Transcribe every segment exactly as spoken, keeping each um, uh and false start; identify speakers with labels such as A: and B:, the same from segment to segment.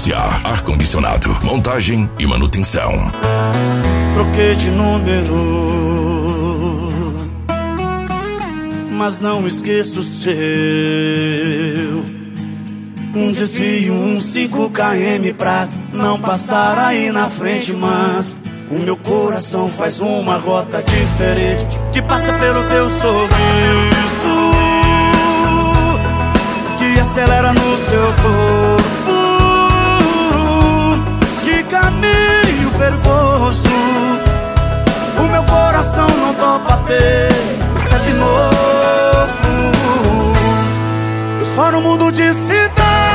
A: S A Ar-Condicionado, montagem e manutenção.
B: Troquei de número, mas não esqueço o seu. Um desvio, um cinco quilômetros pra não passar aí na frente, mas o meu coração faz uma rota diferente, que passa pelo teu sorriso, que acelera no seu corpo. Que caminho perigoso, o meu coração não topa ter sempre novo. Só no mundo de cidade,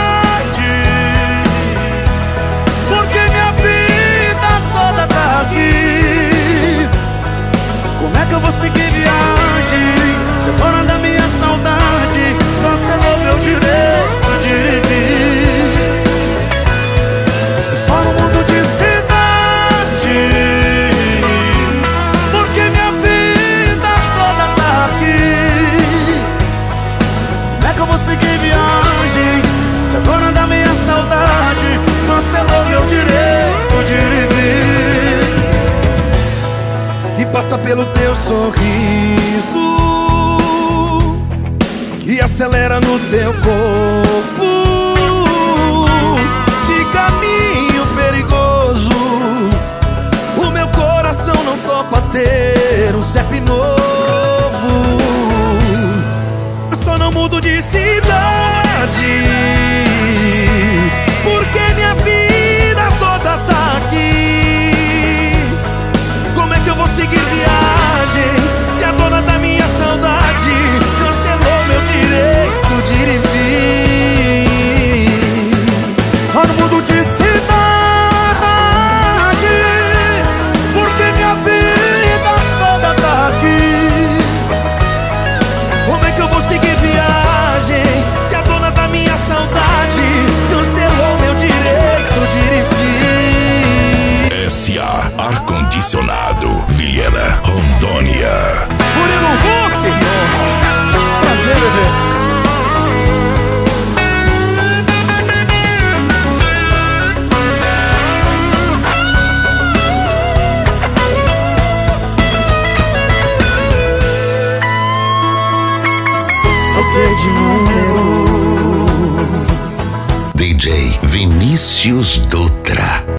B: porque minha vida toda tá aqui. Como é que eu vou seguir viagem? Ser dona da minha saudade cancelou meu direito de ir e vir. Só no mundo de cidade, porque minha vida toda tá aqui. Como é que eu vou seguir viagem? Ser dona da minha saudade cancelou meu direito de ir e vir.
C: E passa pelo teu sorriso, que acelera no teu corpo. Que caminho perigoso, o meu coração não topa ter um C E P novo. Eu só não mudo de cidade, porque minha vida toda tá aqui. Como é que eu vou seguir viagem se a dona da minha saudade cancelou meu direito de ir e vir?
B: Só no mundo de cidade, porque minha vida toda tá aqui.
C: Como é que eu vou seguir viagem se a dona da minha saudade cancelou meu direito de ir e vir?
A: S A Ar-Condicionado, Vilhena, Rondônia.
B: Murilo Huck, prazer, bebê. Troquei de número.
D: D J Vinícius Dutra.